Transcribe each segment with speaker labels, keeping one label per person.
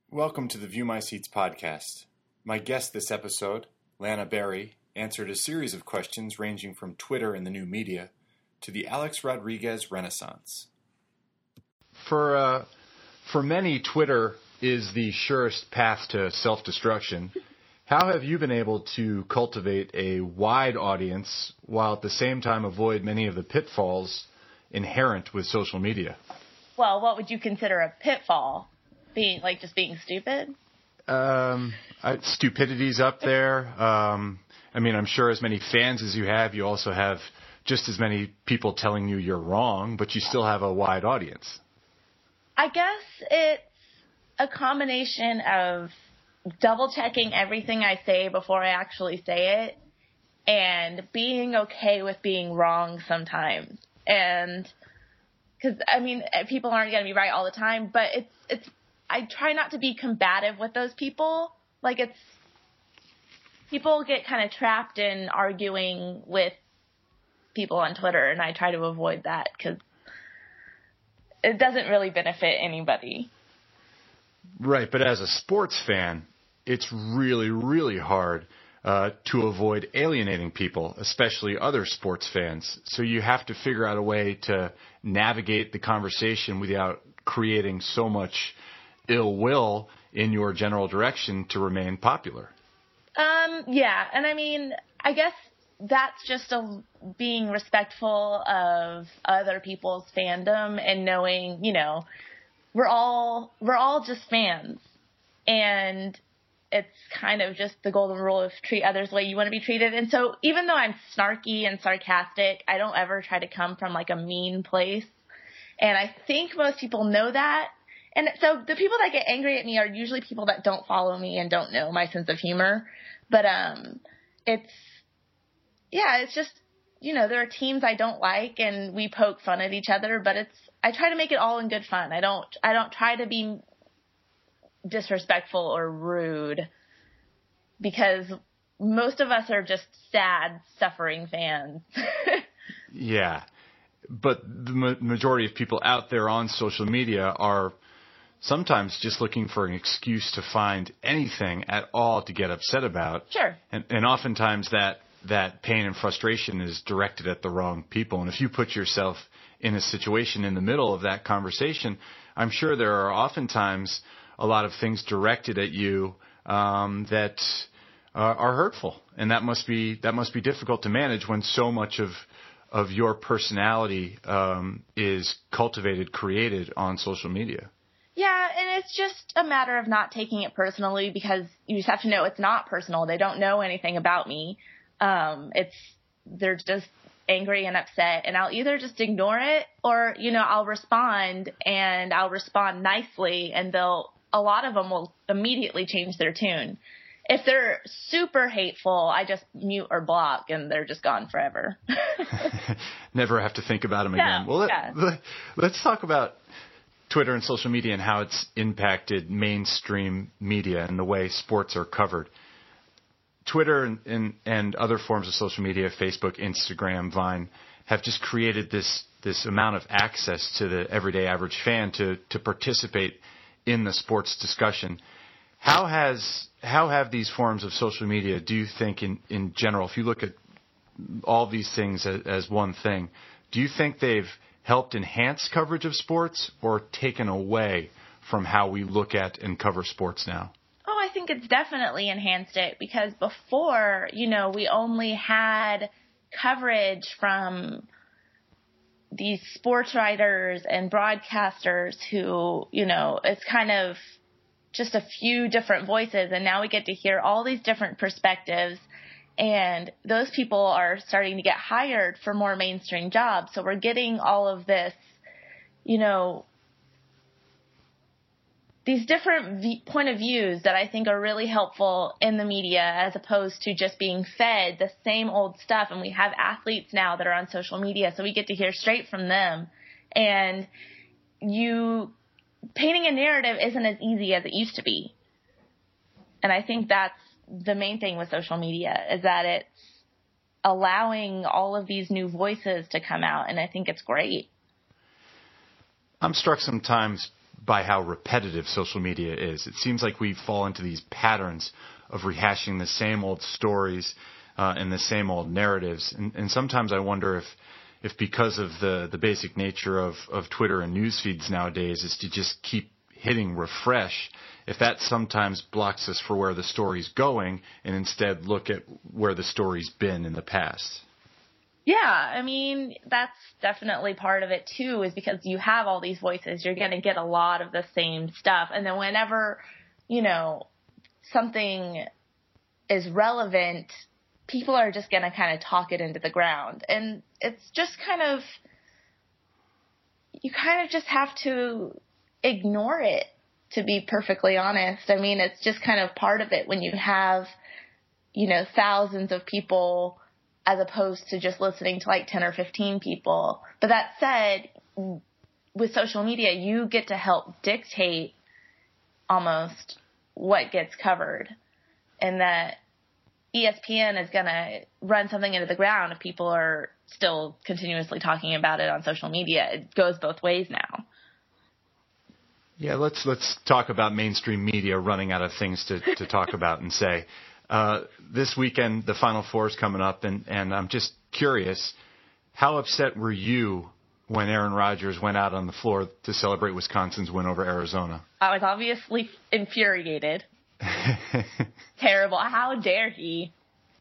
Speaker 1: Welcome to the View My Seats podcast. My guest this episode, Lana Berry, answered a series of questions ranging from Twitter and the new media to the Alex Rodriguez Renaissance.
Speaker 2: For many, Twitter is the surest path to self-destruction. How have you been able to cultivate a wide audience while at the same time avoid many of the pitfalls inherent with social media?
Speaker 3: Well, what would you consider a pitfall? Being stupid?
Speaker 2: Stupidity's up there. I'm sure as many fans as you have, you also have just as many people telling you you're wrong, but you still have a wide audience.
Speaker 3: I guess it's a combination of double-checking everything I say before I actually say it and being okay with being wrong sometimes. And because, people aren't going to be right all the time, but I try not to be combative with those people. People get kind of trapped in arguing with people on Twitter, and I try to avoid that because it doesn't really benefit anybody.
Speaker 2: Right, but as a sports fan, it's really, really hard to avoid alienating people, especially other sports fans. So you have to figure out a way to navigate the conversation without creating so much ill will in your general direction to remain popular.
Speaker 3: Yeah, and I guess that's just being respectful of other people's fandom and knowing, we're all just fans, and it's kind of just the golden rule of treat others the way you want to be treated. And so even though I'm snarky and sarcastic, I don't ever try to come from a mean place. And I think most people know that. And so the people that get angry at me are usually people that don't follow me and don't know my sense of humor. But it's just, there are teams I don't like and we poke fun at each other, but I try to make it all in good fun. I don't try to be disrespectful or rude because most of us are just sad, suffering fans.
Speaker 2: Yeah. But the majority of people out there on social media are sometimes just looking for an excuse to find anything at all to get upset about.
Speaker 3: Sure.
Speaker 2: And oftentimes that pain and frustration is directed at the wrong people. And if you put yourself in a situation in the middle of that conversation, I'm sure there are oftentimes a lot of things directed at you that are hurtful. And that must be difficult to manage when so much of your personality is created on social media.
Speaker 3: Yeah, and it's just a matter of not taking it personally because you just have to know it's not personal. They don't know anything about me. They're just angry and upset, and I'll either just ignore it or, I'll respond, and I'll respond nicely, and a lot of them will immediately change their tune. If they're super hateful, I just mute or block, and they're just gone forever.
Speaker 2: Never have to think about them again. Well, let's talk about Twitter and social media and how it's impacted mainstream media and the way sports are covered. Twitter and other forms of social media, Facebook, Instagram, Vine, have just created this amount of access to the everyday average fan to participate in the sports discussion. How have these forms of social media, do you think in general, if you look at all these things as one thing, do you think they've helped enhance coverage of sports or taken away from how we look at and cover sports now?
Speaker 3: Oh, I think it's definitely enhanced it because before, we only had coverage from these sports writers and broadcasters who, it's kind of just a few different voices, and now we get to hear all these different perspectives. And those people are starting to get hired for more mainstream jobs. So we're getting all of this, these different point of views that I think are really helpful in the media as opposed to just being fed the same old stuff. And we have athletes now that are on social media, so we get to hear straight from them. And painting a narrative isn't as easy as it used to be. And I think that's the main thing with social media is that it's allowing all of these new voices to come out, and I think it's great.
Speaker 2: I'm struck sometimes by how repetitive social media is. It seems like we fall into these patterns of rehashing the same old stories and the same old narratives. And sometimes I wonder if because of the basic nature of Twitter and news feeds nowadays is to just keep hitting refresh, if that sometimes blocks us for where the story's going and instead look at where the story's been in the past.
Speaker 3: Yeah, I mean, that's definitely part of it too, is because you have all these voices, you're going to get a lot of the same stuff. And then whenever, something is relevant, people are just going to kind of talk it into the ground. And it's just you kind of just have to ignore it, to be perfectly honest. I mean, it's just kind of part of it when you have, thousands of people as opposed to just listening to like 10 or 15 people. But that said, with social media, you get to help dictate almost what gets covered, and that ESPN is going to run something into the ground if people are still continuously talking about it on social media. It goes both ways now.
Speaker 2: Yeah, let's talk about mainstream media running out of things to talk about and say. This weekend, the Final Four is coming up, and I'm just curious, how upset were you when Aaron Rodgers went out on the floor to celebrate Wisconsin's win over Arizona? I
Speaker 3: was obviously infuriated. Terrible. How dare he?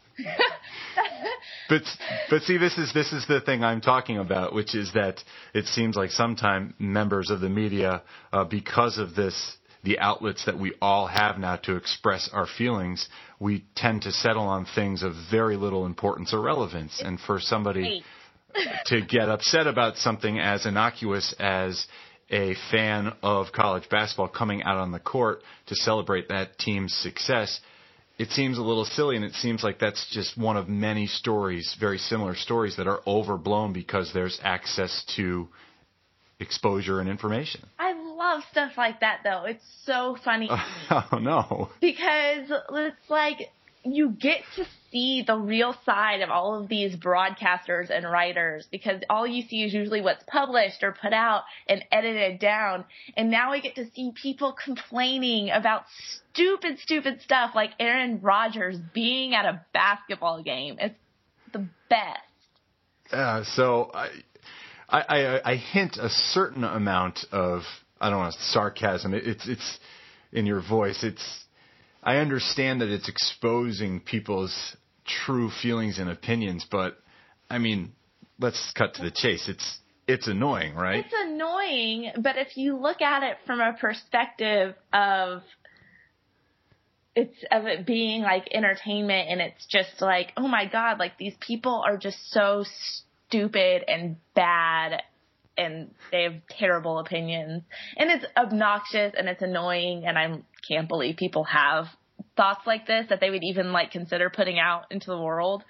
Speaker 2: But see, this is the thing I'm talking about, which is that it seems like sometimes members of the media, because of this, the outlets that we all have now to express our feelings, we tend to settle on things of very little importance or relevance. And for somebody to get upset about something as innocuous as a fan of college basketball coming out on the court to celebrate that team's success, it seems a little silly, and it seems like that's just one of many stories, very similar stories, that are overblown because there's access to exposure and information.
Speaker 3: I love stuff like that, though. It's so funny.
Speaker 2: Oh, no.
Speaker 3: Because it's like you get to see the real side of all of these broadcasters and writers, because all you see is usually what's published or put out and edited down. And now we get to see people complaining about stupid stuff like Aaron Rodgers being at a basketball game. It's the best.
Speaker 2: So I hint a certain amount of, I don't know, sarcasm. It's in your voice. I understand that it's exposing people's true feelings and opinions, but I mean, let's cut to the chase. It's annoying, right?
Speaker 3: It's annoying, but if you look at it from a perspective of it being like entertainment, and it's just like, oh my God, like these people are just so stupid and bad, and they have terrible opinions, and it's obnoxious and it's annoying, and I can't believe people have thoughts like this that they would even like consider putting out into the world.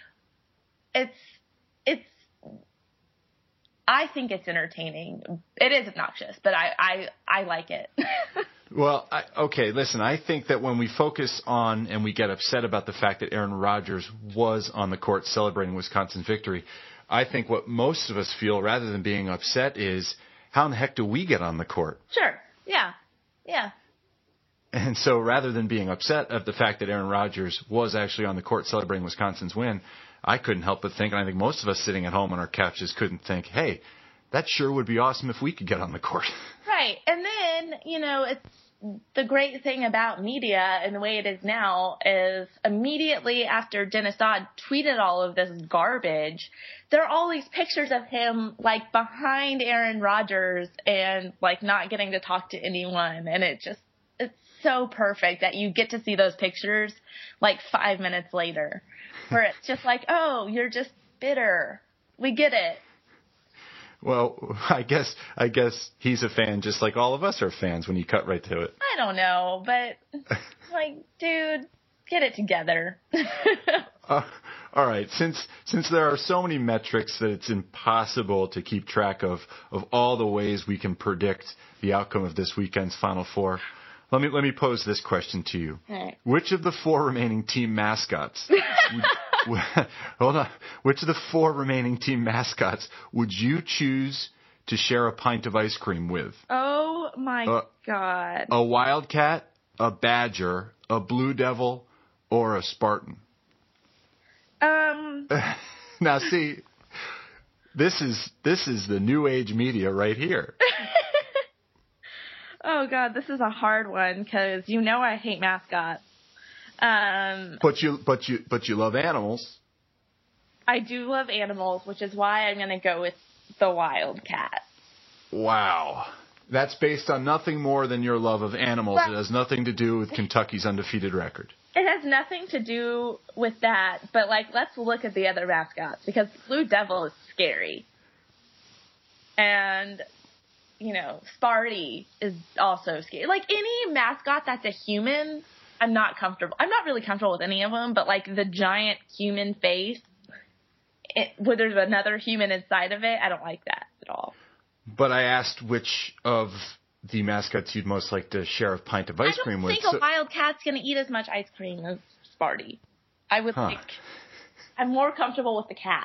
Speaker 3: I think it's entertaining. It is obnoxious, but I like it.
Speaker 2: Well, okay, listen, I think that when we focus on and we get upset about the fact that Aaron Rodgers was on the court celebrating Wisconsin's victory, I think what most of us feel, rather than being upset, is how in the heck do we get on the court?
Speaker 3: Sure. Yeah.
Speaker 2: And so rather than being upset at the fact that Aaron Rodgers was actually on the court celebrating Wisconsin's win, I couldn't help but think, and I think most of us sitting at home on our couches couldn't think, hey, that sure would be awesome if we could get on the court.
Speaker 3: Right. And then, it's the great thing about media and the way it is now is immediately after Dennis Dodd tweeted all of this garbage, there are all these pictures of him like behind Aaron Rodgers and like not getting to talk to anyone. And it's so perfect that you get to see those pictures like 5 minutes later, where it's just like, oh, you're just bitter. We get it.
Speaker 2: Well, I guess he's a fan just like all of us are fans when you cut right to it.
Speaker 3: I don't know, but like, dude, get it together.
Speaker 2: All right. Since there are so many metrics that it's impossible to keep track of all the ways we can predict the outcome of this weekend's Final Four, let me pose this question to you.
Speaker 3: Right.
Speaker 2: Which of the 4 remaining team mascots hold on. Which of the 4 remaining team mascots would you choose to share a pint of ice cream with?
Speaker 3: Oh my God.
Speaker 2: A Wildcat, a Badger, a Blue Devil, or a Spartan? Now, see, this is the new age media right here.
Speaker 3: Oh God, this is a hard one because I hate mascots.
Speaker 2: But you love animals.
Speaker 3: I do love animals, which is why I'm going to go with the Wildcat.
Speaker 2: Wow. That's based on nothing more than your love of animals. It has nothing to do with Kentucky's undefeated record.
Speaker 3: It has nothing to do with that, but let's look at the other mascots because Blue Devil is scary. And Sparty is also scary. Any mascot that's a human, I'm not comfortable. I'm not really comfortable with any of them, but the giant human face, where there's another human inside of it, I don't like that at all.
Speaker 2: But I asked which of the mascots you'd most like to share a pint of ice cream with.
Speaker 3: I don't think a Wildcat's going to eat as much ice cream as Sparty. I would think I'm more comfortable with the cat.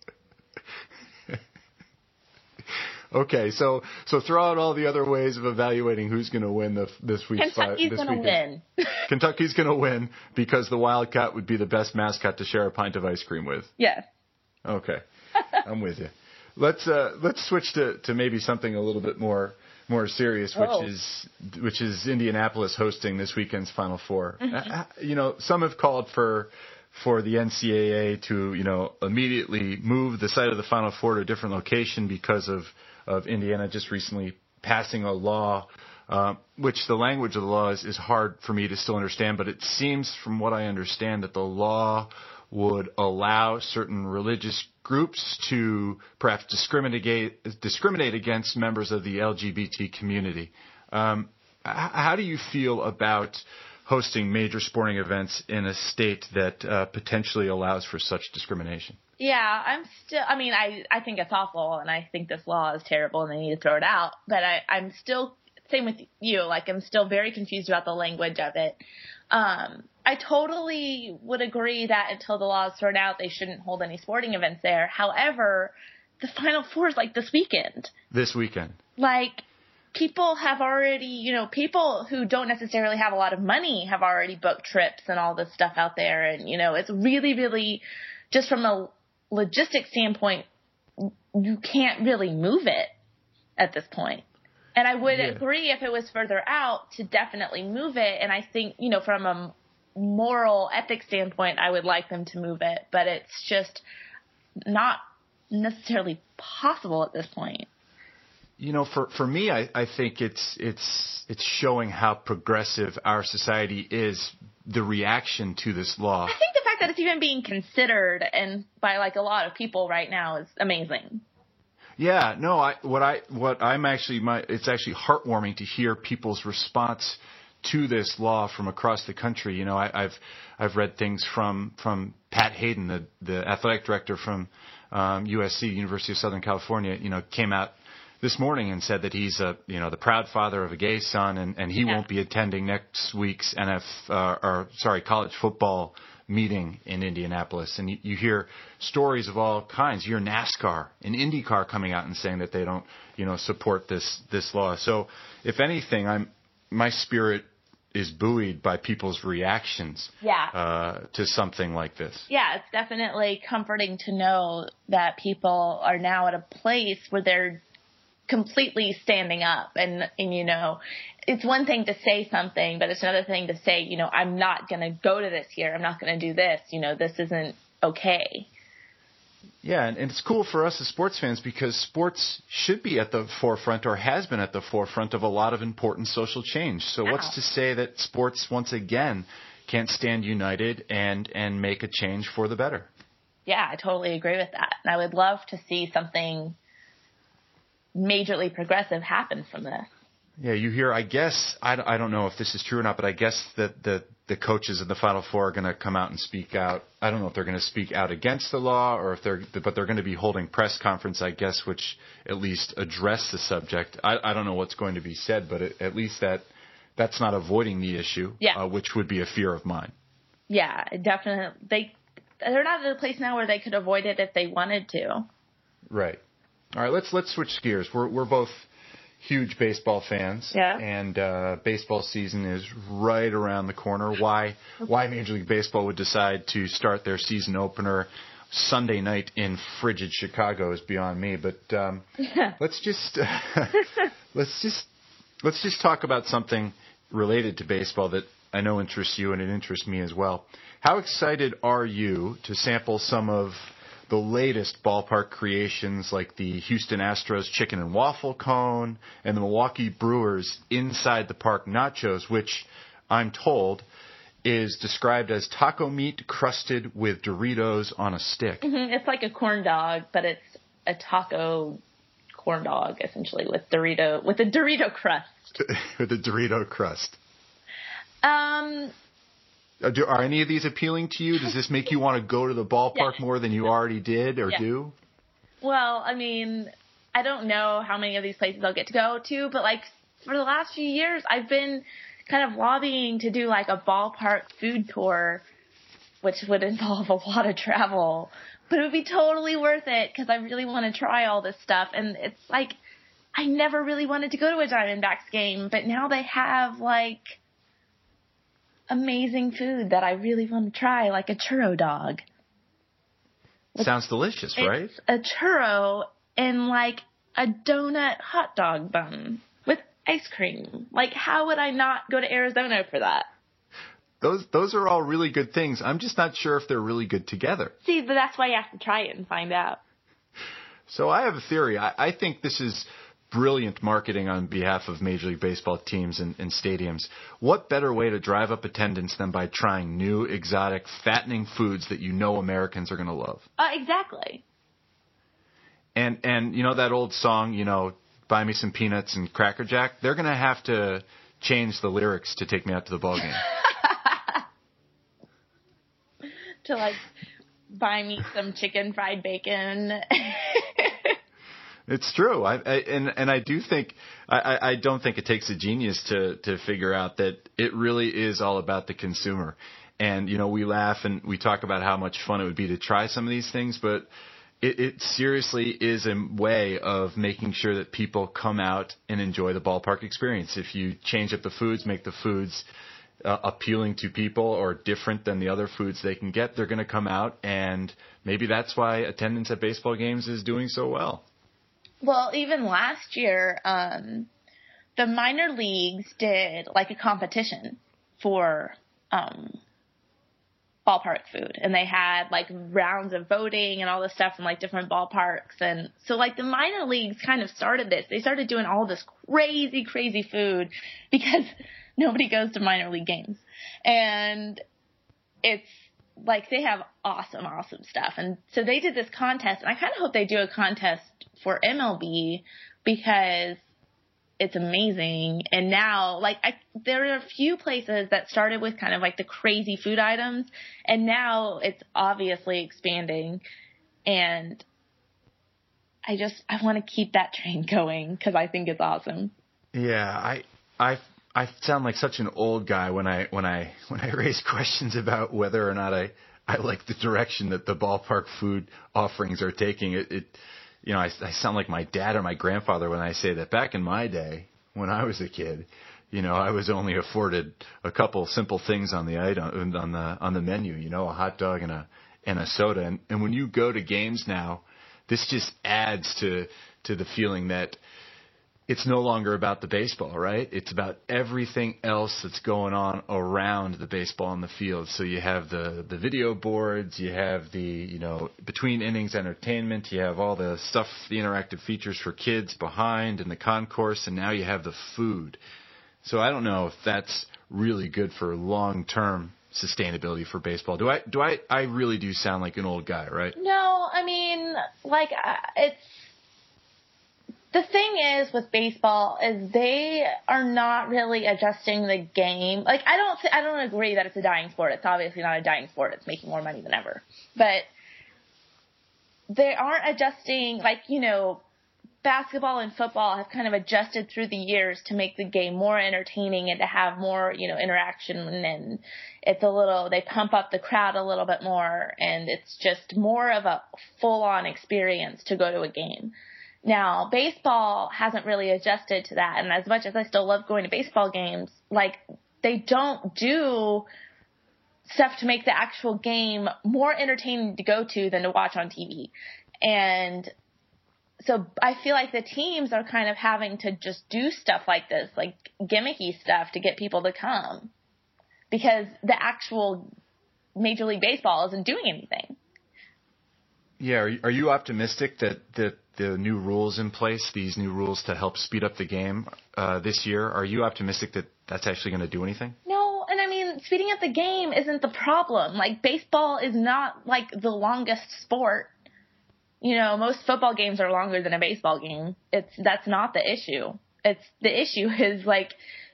Speaker 2: Okay, so throw out all the other ways of evaluating who's going to win this week's fight.
Speaker 3: Kentucky's going to win.
Speaker 2: Kentucky's going to win because the Wildcat would be the best mascot to share a pint of ice cream with.
Speaker 3: Yes.
Speaker 2: Okay, I'm with you. Let's switch to maybe something a little bit more serious, which is Indianapolis hosting this weekend's Final Four. Mm-hmm. Some have called for the NCAA to immediately move the site of the Final Four to a different location because of Indiana just recently passing a law, which the language of the law is hard for me to still understand, but it seems from what I understand that the law would allow certain religious groups to perhaps discriminate against members of the LGBT community. How do you feel about hosting major sporting events in a state that potentially allows for such discrimination?
Speaker 3: Yeah, I think it's awful, and I think this law is terrible, and they need to throw it out. But I'm still, same with you, I'm still very confused about the language of it. I totally would agree that until the law is thrown out, they shouldn't hold any sporting events there. However, the Final Four is this weekend.
Speaker 2: This weekend.
Speaker 3: People have already, people who don't necessarily have a lot of money have already booked trips and all this stuff out there. And, it's really, really, just from a logistic standpoint, you can't really move it at this point. And I would agree if it was further out to definitely move it. And I think, from a moral ethics standpoint, I would like them to move it. But it's just not necessarily possible at this point.
Speaker 2: For me, I think it's showing how progressive our society is, the reaction to this law.
Speaker 3: I think the fact that it's even being considered and by a lot of people right now is amazing.
Speaker 2: Yeah, no, it's actually heartwarming to hear people's response to this law from across the country. I've read things from Pat Hayden, the athletic director from USC, University of Southern California, came out this morning and said that he's the proud father of a gay son, and he won't be attending next week's college football meeting in Indianapolis. And you hear stories of all kinds. You hear NASCAR and IndyCar coming out and saying that they don't, support this law. So if anything, my spirit is buoyed by people's reactions to something like this. Yeah,
Speaker 3: it's definitely comforting to know that people are now at a place where they're completely standing up and it's one thing to say something, but it's another thing to say, I'm not going to go to this here. I'm not going to do this. This isn't okay.
Speaker 2: Yeah, and it's cool for us as sports fans because sports should be at the forefront or has been at the forefront of a lot of important social change. So what's to say that sports, once again, can't stand united and make a change for the better?
Speaker 3: Yeah, I totally agree with that. And I would love to see something majorly progressive happen from this.
Speaker 2: Yeah, you hear, I guess, I don't know if this is true or not, but I guess that the coaches in the Final Four are going to come out and speak out. I don't know if they're going to speak out against the law but they're going to be holding press conference, I guess, which at least address the subject. I don't know what's going to be said, but at least that's not avoiding the issue, which would be a fear of mine.
Speaker 3: Yeah, definitely. They're not at a place now where they could avoid it if they wanted to.
Speaker 2: Right. All right, let's switch gears. We're both huge baseball fans.
Speaker 3: Yeah.
Speaker 2: And baseball season is right around the corner. Why Major League Baseball would decide to start their season opener Sunday night in frigid Chicago is beyond me. But let's just talk about something related to baseball that I know interests you and it interests me as well. How excited are you to sample some of the latest ballpark creations like the Houston Astros chicken and waffle cone and the Milwaukee Brewers inside the park nachos, which I'm told is described as taco meat crusted with Doritos on a stick?
Speaker 3: Mm-hmm. It's like a corn dog, but it's a taco corn dog essentially with a Dorito crust.
Speaker 2: With a Dorito crust. Are any of these appealing to you? Does this make you want to go to the ballpark more than you already did or do?
Speaker 3: Well, I mean, I don't know how many of these places I'll get to go to, but like for the last few years, I've been kind of lobbying to do like a ballpark food tour, which would involve a lot of travel, but it would be totally worth it because I really want to try all this stuff. And it's like, I never really wanted to go to a Diamondbacks game, but now they have like amazing food that I really want to try, like a churro dog.
Speaker 2: Sounds delicious, right?
Speaker 3: It's a churro in like a donut hot dog bun with ice cream. Like, how would I not go to Arizona for that?
Speaker 2: Those are all really good things. I'm just not sure if they're really good together.
Speaker 3: See, but that's why you have to try it and find out.
Speaker 2: So I have a theory. I think this is brilliant marketing on behalf of Major League Baseball teams and stadiums. What better way to drive up attendance than by trying new, exotic, fattening foods that you know Americans are going to love?
Speaker 3: Exactly.
Speaker 2: And you know that old song, Buy Me Some Peanuts and Cracker Jack? They're going to have to change the lyrics to take me out to the ballgame.
Speaker 3: To like, buy me some chicken fried bacon.
Speaker 2: It's true. I do think I don't think it takes a genius to figure out that it really is all about the consumer. And we laugh and we talk about how much fun it would be to try some of these things, but it seriously is a way of making sure that people come out and enjoy the ballpark experience. If you change up the foods, make the foods appealing to people or different than the other foods they can get, they're going to come out, and maybe that's why attendance at baseball games is doing so well.
Speaker 3: Well, even last year, the minor leagues did like a competition for ballpark food, and they had like rounds of voting and all this stuff from like different ballparks. And so like the minor leagues kind of started this. They started doing all this crazy food because nobody goes to minor league games. And it's like they have awesome stuff. And so they did this contest, and I kind of hope they do a contest for MLB because it's amazing. And now, like, there are a few places that started with kind of like the crazy food items, and now it's obviously expanding. And I want to keep that train going because I think it's awesome.
Speaker 2: Yeah, I sound like such an old guy when I raise questions about whether or not I like the direction that the ballpark food offerings are taking. I sound like my dad or my grandfather when I say that back in my day when I was a kid, I was only afforded a couple simple things on the item on the menu, a hot dog and a soda. And when you go to games now, this just adds to the feeling that it's no longer about the baseball, right? It's about everything else that's going on around the baseball on the field. So you have the video boards, you have the, between innings entertainment, you have all the stuff, the interactive features for kids behind in the concourse, and now you have the food. So I don't know if that's really good for long-term sustainability for baseball. I really do sound like an old guy, right?
Speaker 3: No, I mean, like, it's, the thing is with baseball is they are not really adjusting the game. Like, I don't agree that it's a dying sport. It's obviously not a dying sport. It's making more money than ever. But they aren't adjusting, like, basketball and football have kind of adjusted through the years to make the game more entertaining and to have more, interaction, and they pump up the crowd a little bit more, and it's just more of a full-on experience to go to a game. Now, baseball hasn't really adjusted to that. And as much as I still love going to baseball games, like, they don't do stuff to make the actual game more entertaining to go to than to watch on TV. And so I feel like the teams are kind of having to just do stuff like this, like gimmicky stuff to get people to come, because the actual Major League Baseball isn't doing anything.
Speaker 2: Yeah, are you optimistic that the new rules in place, these new rules to help speed up the game this year, are you optimistic that that's actually going to do anything?
Speaker 3: No, and I mean, speeding up the game isn't the problem. Like, baseball is not like the longest sport. You know, most football games are longer than a baseball game. That's not the issue. The issue is like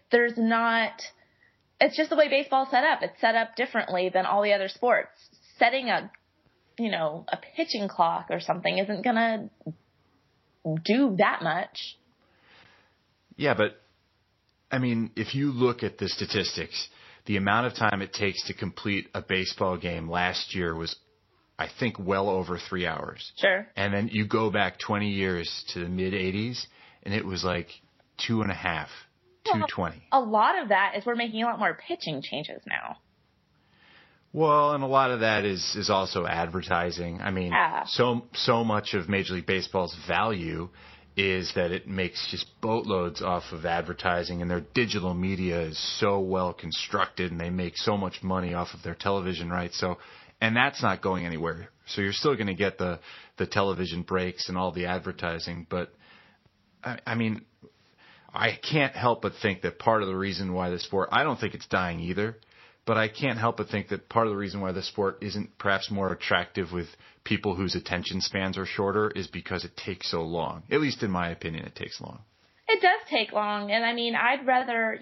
Speaker 3: it's just the way baseball's set up. It's set up differently than all the other sports. Setting a pitching clock or something isn't going to do that much.
Speaker 2: Yeah, but, I mean, if you look at the statistics, the amount of time it takes to complete a baseball game last year was, I think, well over 3 hours.
Speaker 3: Sure.
Speaker 2: And then you go back 20 years to the mid-'80s, and it was like 2.5, 2:20.
Speaker 3: A lot of that is we're making a lot more pitching changes now.
Speaker 2: Well, and a lot of that is also advertising. I mean, so much of Major League Baseball's value is that it makes just boatloads off of advertising, and their digital media is so well constructed, and they make so much money off of their television rights. So, and that's not going anywhere. So you're still going to get the television breaks and all the advertising. But, I mean, I can't help but think that part of the reason why the sport, I don't think it's dying either, but I can't help but think that part of the reason why the sport isn't perhaps more attractive with people whose attention spans are shorter is because it takes so long. At least in my opinion, it takes long.
Speaker 3: It does take long. And I mean, I'd rather,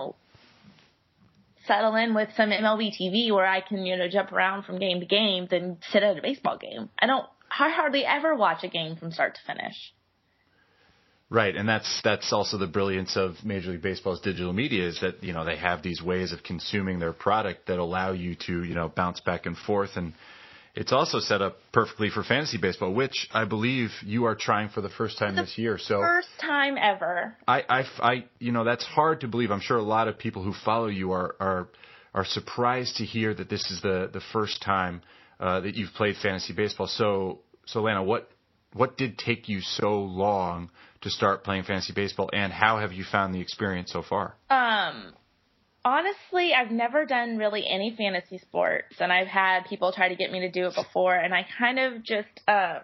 Speaker 3: settle in with some MLB TV where I can, jump around from game to game than sit at a baseball game. I hardly ever watch a game from start to finish.
Speaker 2: Right, and that's also the brilliance of Major League Baseball's digital media is that, they have these ways of consuming their product that allow you to, bounce back and forth. And it's also set up perfectly for fantasy baseball, which I believe you are trying for the first time this year. So
Speaker 3: first time ever.
Speaker 2: I that's hard to believe. I'm sure a lot of people who follow you are surprised to hear that this is the first time that you've played fantasy baseball. So Lana, what did take you so long to start playing fantasy baseball, and how have you found the experience so far?
Speaker 3: Honestly, I've never done really any fantasy sports, and I've had people try to get me to do it before, and I kind of just, I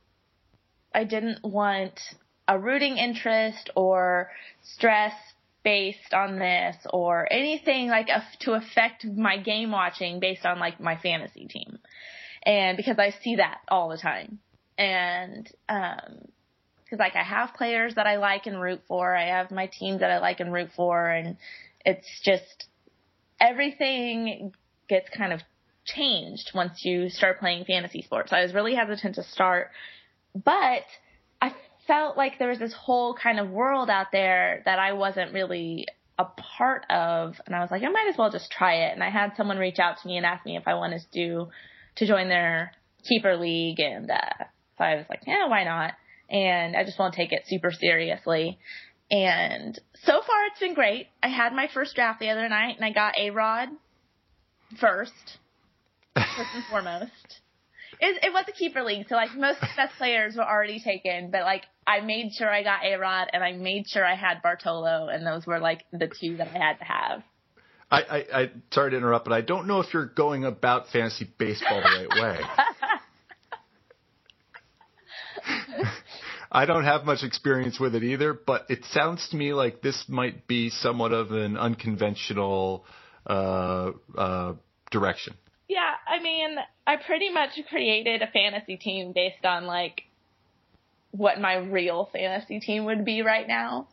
Speaker 3: didn't want a rooting interest or stress based on this or anything like to affect my game watching based on like my fantasy team. And because I see that all the time. And, because like I have players that I like and root for. I have my teams that I like and root for, and it's just everything gets kind of changed once you start playing fantasy sports. I was really hesitant to start, but I felt like there was this whole kind of world out there that I wasn't really a part of, and I was like, I might as well just try it. And I had someone reach out to me and ask me if I wanted to join their keeper league, and so I was like, yeah, why not? And I just want to take it super seriously. And so far it's been great. I had my first draft the other night, and I got A-Rod first and foremost. It was a keeper league, so like most of the best players were already taken, but like I made sure I got A-Rod, and I made sure I had Bartolo, and those were like the two that I had to have.
Speaker 2: I sorry to interrupt, but I don't know if you're going about fantasy baseball the right way. I don't have much experience with it either, but it sounds to me like this might be somewhat of an unconventional direction.
Speaker 3: Yeah, I mean, I pretty much created a fantasy team based on like what my real fantasy team would be right now.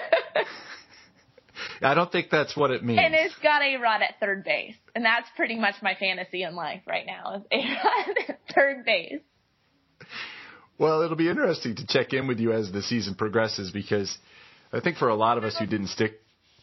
Speaker 2: I don't think that's what it means.
Speaker 3: And it's got A-Rod at third base, and that's pretty much my fantasy in life right now is A-Rod at third base.
Speaker 2: Well, it'll be interesting to check in with you as the season progresses, because I think for a lot of us who didn't stick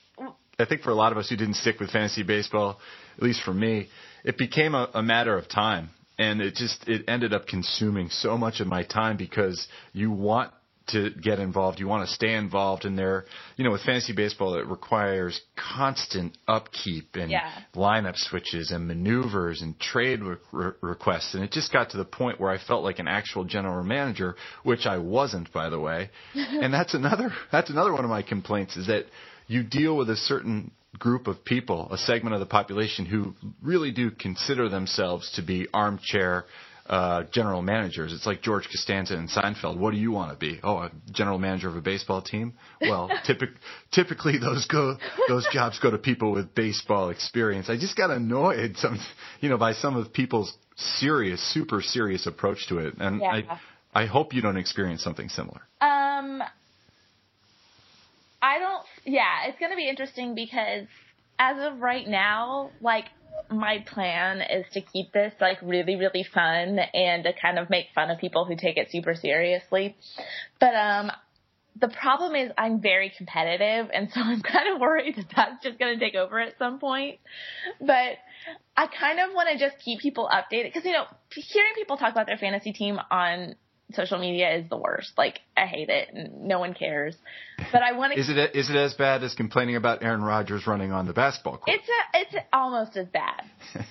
Speaker 2: with fantasy baseball, at least for me, it became a matter of time, and it ended up consuming so much of my time because you want to get involved. You want to stay involved in there. With fantasy baseball, it requires constant upkeep and lineup switches and maneuvers and trade requests. And it just got to the point where I felt like an actual general manager, which I wasn't, by the way. And that's another one of my complaints, is that you deal with a certain group of people, a segment of the population, who really do consider themselves to be armchair general managers. It's like George Costanza and Seinfeld. What do you want to be? Oh, a general manager of a baseball team? Well, typically those jobs go to people with baseball experience. I just got annoyed by some of people's super serious approach to it. And I hope you don't experience something similar.
Speaker 3: It's going to be interesting because as of right now, my plan is to keep this really, really fun and to kind of make fun of people who take it super seriously. But the problem is I'm very competitive, and so I'm kind of worried that that's just going to take over at some point. But I kind of want to just keep people updated because, hearing people talk about their fantasy team on social media is the worst. I hate it, and no one cares. But I want to. Is
Speaker 2: it as bad as complaining about Aaron Rodgers running on the basketball court?
Speaker 3: It's almost as bad.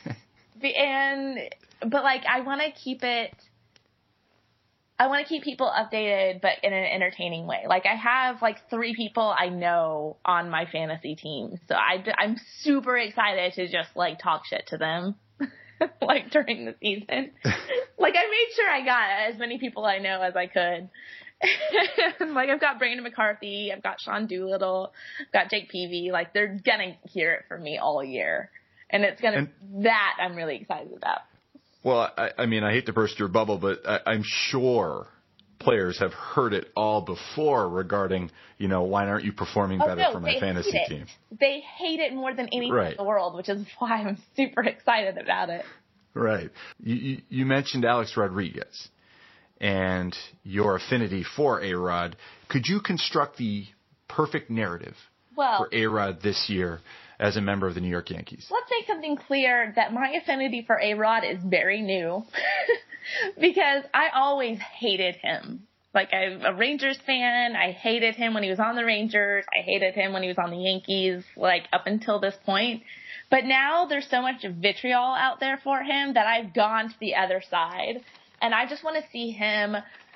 Speaker 3: But I want to keep it. I want to keep people updated, but in an entertaining way. I have 3 people I know on my fantasy team, so I'm super excited to just talk shit to them. During the season. I made sure I got as many people I know as I could. I've got Brandon McCarthy, I've got Sean Doolittle, I've got Jake Peavy. They're gonna hear it from me all year. And that I'm really excited about.
Speaker 2: Well, I mean, I hate to burst your bubble, but I'm sure players have heard it all before regarding, why aren't you performing better for my fantasy team?
Speaker 3: They hate it more than anything in the world, which is why I'm super excited about it.
Speaker 2: Right. You mentioned Alex Rodriguez and your affinity for A-Rod. Could you construct the perfect narrative for A-Rod this year as a member of the New York Yankees?
Speaker 3: Let's make something clear that my affinity for A-Rod is very new. Because I always hated him. I'm a Rangers fan. I hated him when he was on the Rangers. I hated him when he was on the Yankees, up until this point. But now there's so much vitriol out there for him that I've gone to the other side. And I just want to see him,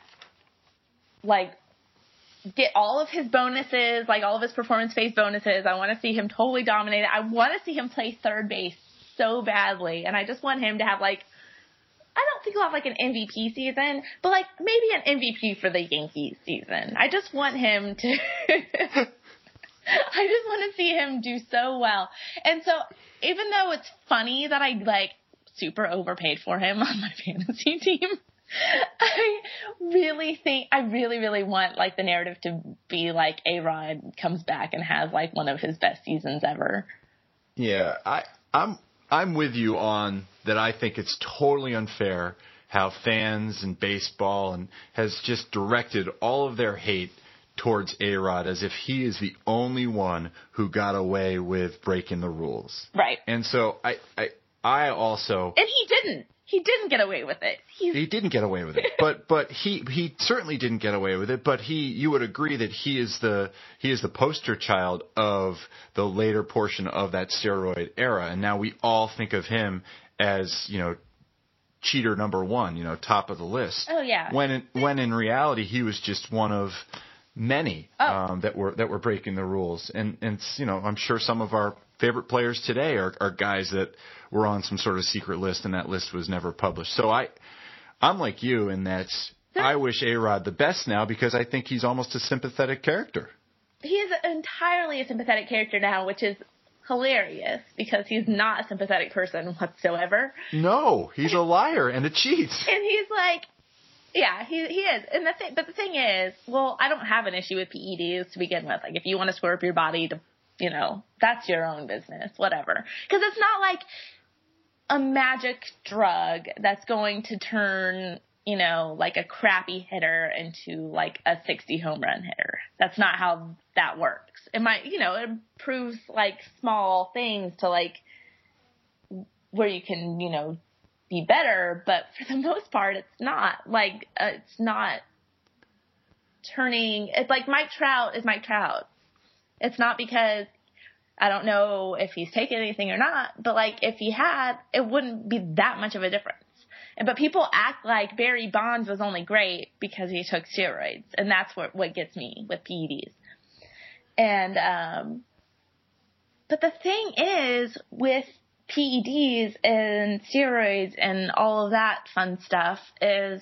Speaker 3: get all of his bonuses, all of his performance-based bonuses. I want to see him totally dominate it. I want to see him play third base so badly. And I just want him to have, I don't think he'll have an MVP season, but maybe an MVP for the Yankees season. I just want him to, I just want to see him do so well. And so even though it's funny that I super overpaid for him on my fantasy team, I really want the narrative to be A-Rod comes back and has one of his best seasons ever.
Speaker 2: Yeah, I'm with you on that. I think it's totally unfair how fans and baseball has just directed all of their hate towards A-Rod as if he is the only one who got away with breaking the rules.
Speaker 3: Right.
Speaker 2: And so I also...
Speaker 3: And he didn't. He didn't get away with it.
Speaker 2: He didn't get away with it, but he certainly didn't get away with it. But you would agree that he is the poster child of the later portion of that steroid era, and now we all think of him as cheater number one, top of the list.
Speaker 3: Oh yeah.
Speaker 2: When in reality he was just one of many that were breaking the rules, and I'm sure some of our favorite players today are guys that were on some sort of secret list, and that list was never published. So I'm like you in that I wish A-Rod the best now because I think he's almost a sympathetic character.
Speaker 3: He is entirely a sympathetic character now, which is hilarious because he's not a sympathetic person whatsoever.
Speaker 2: No, he's a liar and a cheat.
Speaker 3: And he's yeah, he is. And but the thing is, I don't have an issue with PEDs to begin with. If you want to screw up your body to, that's your own business, whatever. Because it's not a magic drug that's going to turn, a crappy hitter into a 60 home run hitter. That's not how that works. It might, it improves small things to where you can, be better, but for the most part, it's not turning. It's like Mike Trout is Mike Trout. It's not because I don't know if he's taken anything or not, but like if he had, it wouldn't be that much of a difference. But people act like Barry Bonds was only great because he took steroids, and that's what gets me with PEDs. And but the thing is with PEDs and steroids and all of that fun stuff is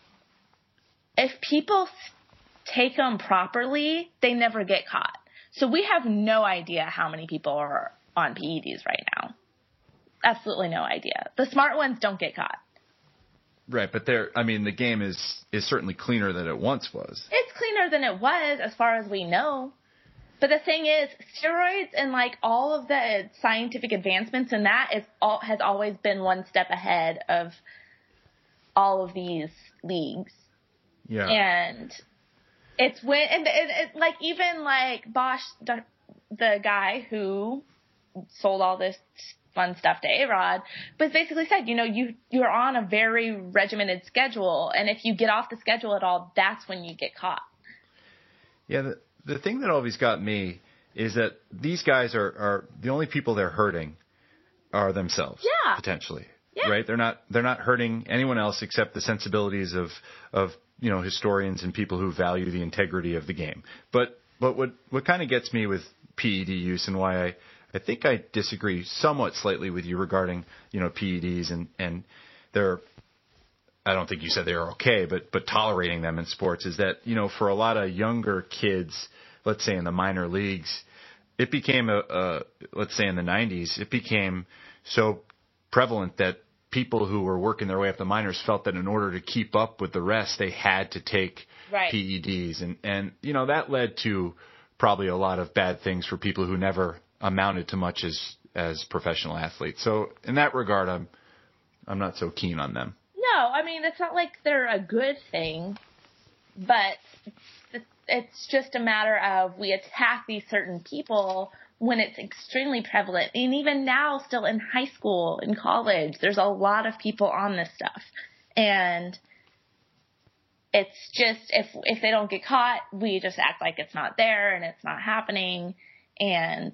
Speaker 3: if people take them properly, they never get caught. So we have no idea how many people are on PEDs right now. Absolutely no idea. The smart ones don't get caught.
Speaker 2: Right, but the game is certainly cleaner than it once was.
Speaker 3: It's cleaner than it was as far as we know. But the thing is, steroids and like all of the scientific advancements in that has always been one step ahead of all of these leagues.
Speaker 2: Yeah.
Speaker 3: And it's like even like Bosch, the guy who sold all this fun stuff to A-Rod, but basically said, you're on a very regimented schedule, and if you get off the schedule at all, that's when you get caught.
Speaker 2: Yeah, the thing that always got me is that these guys are the only people they're hurting are themselves.
Speaker 3: Yeah.
Speaker 2: Potentially.
Speaker 3: Yeah.
Speaker 2: Right? They're not hurting anyone else except the sensibilities of historians and people who value the integrity of the game. But what kind of gets me with PED use and why I think I disagree somewhat slightly with you regarding, PEDs and they're, I don't think you said they were okay, but tolerating them in sports is that, for a lot of younger kids, let's say in the minor leagues, it became let's say in the 90s, it became so prevalent that people who were working their way up the minors felt that in order to keep up with the rest, they had to take PEDs. And that led to probably a lot of bad things for people who never amounted to much as professional athletes. So in that regard, I'm not so keen on them.
Speaker 3: No, it's not like they're a good thing, but it's just a matter of we attack these certain people when it's extremely prevalent. And even now, still in high school, in college, there's a lot of people on this stuff. And it's just, if they don't get caught, we just act like it's not there and it's not happening. And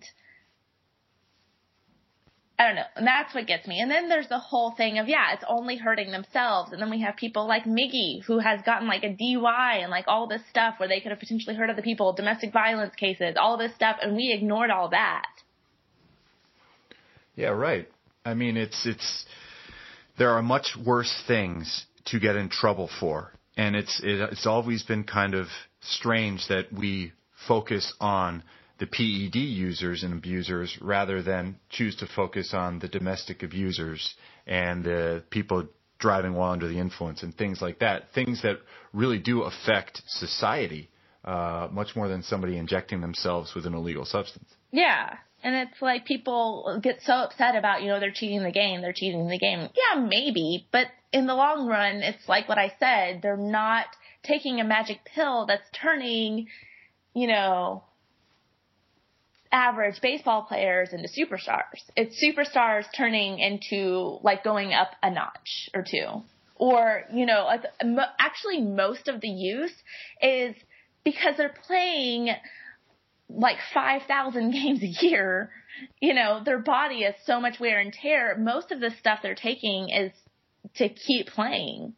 Speaker 3: I don't know. And that's what gets me. And then there's the whole thing of, it's only hurting themselves. And then we have people like Miggy, who has gotten like a DUI and like all this stuff where they could have potentially hurt other people, domestic violence cases, all this stuff. And we ignored all that.
Speaker 2: Yeah, right. It's there are much worse things to get in trouble for. And it's always been kind of strange that we focus on the PED users and abusers rather than choose to focus on the domestic abusers and the people driving while under the influence and things like that, things that really do affect society much more than somebody injecting themselves with an illegal substance.
Speaker 3: Yeah, and it's like people get so upset about, they're cheating the game. Yeah, maybe, but in the long run, it's like what I said, they're not taking a magic pill that's turning, average baseball players into superstars. It's superstars turning into like going up a notch or two. Or, actually most of the use is because they're playing like 5,000 games a year. Their body has so much wear and tear. Most of the stuff they're taking is to keep playing.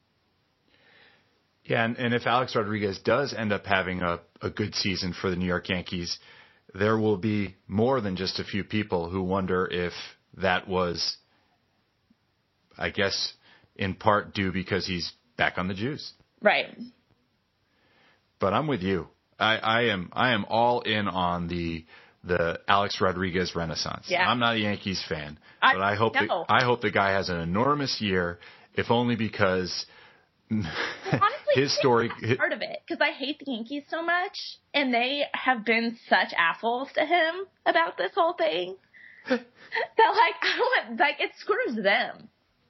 Speaker 2: Yeah, and if Alex Rodriguez does end up having a good season for the New York Yankees, there will be more than just a few people who wonder if that was, I guess, in part due because he's back on the juice.
Speaker 3: Right.
Speaker 2: But I'm with you. I am all in on the Alex Rodriguez renaissance. Yeah. I'm not a Yankees fan, but I hope the guy has an enormous year, if only because
Speaker 3: honestly,
Speaker 2: his story
Speaker 3: part of it, because I hate the Yankees so much, and they have been such assholes to him about this whole thing that it screws them.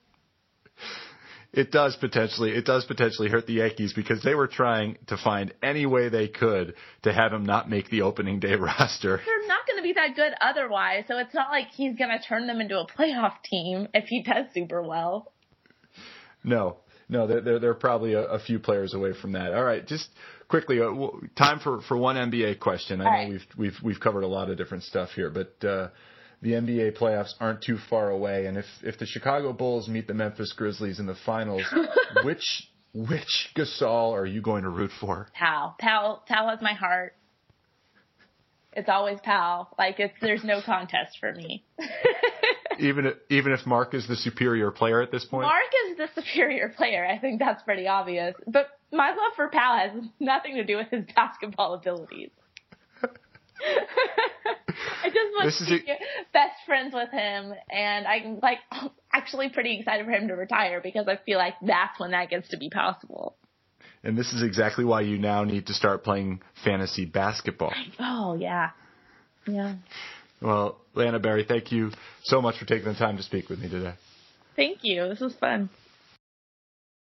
Speaker 2: It does potentially hurt the Yankees because they were trying to find any way they could to have him not make the opening day roster.
Speaker 3: They're not going to be that good otherwise, so it's not like he's going to turn them into a playoff team if he does super well.
Speaker 2: No, No, they're probably a few players away from that. All right, just quickly, time for one NBA question. I know we've covered a lot of different stuff here, but the NBA playoffs aren't too far away, and if the Chicago Bulls meet the Memphis Grizzlies in the finals, which Gasol are you going to root for?
Speaker 3: Pau has my heart. It's always Pau. There's no contest for me.
Speaker 2: Even if Mark is the superior player at this point?
Speaker 3: Mark is the superior player. I think that's pretty obvious. But my love for Pau has nothing to do with his basketball abilities. I just want to be best friends with him, and I'm actually pretty excited for him to retire because I feel like that's when that gets to be possible.
Speaker 2: And this is exactly why you now need to start playing fantasy basketball.
Speaker 3: Oh, yeah. Yeah.
Speaker 2: Well, Lana Berry, thank you so much for taking the time to speak with me today.
Speaker 3: Thank you. This was fun.